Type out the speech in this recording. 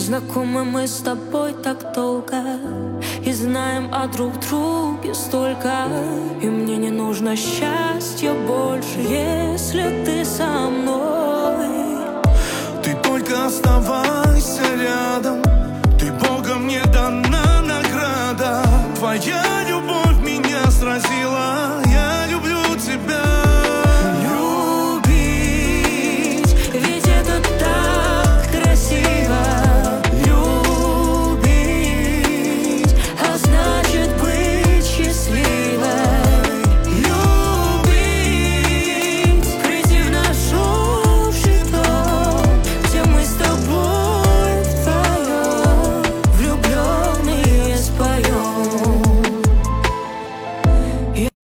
Знакомы мы с тобой так долго и знаем о друг друге столько. И мне не нужно счастья больше, если ты со мной. Ты только оставайся рядом, ты Богом мне дана награда. Твоя